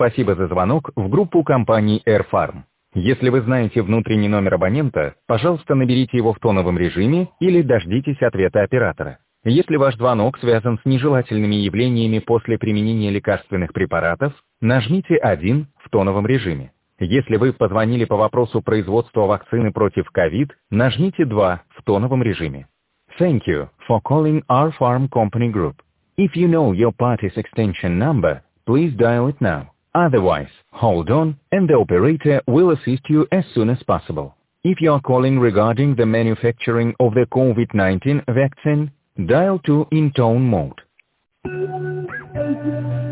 Спасибо за звонок в группу компании AirFarm. Если вы знаете внутренний номер абонента, пожалуйста, наберите его в тоновом режиме или дождитесь ответа оператора. Если ваш звонок связан с нежелательными явлениями после применения лекарственных препаратов, нажмите 1 в тоновом режиме. Если вы позвонили по вопросу производства вакцины против COVID, нажмите 2 в тоновом режиме. Thank you for calling our farm company group. If you know your party's extension number, please dial it now. Otherwise, hold on, and the operator will assist you as soon as possible. If you are calling regarding the manufacturing of the COVID-19 vaccine, dial 2 in tone mode.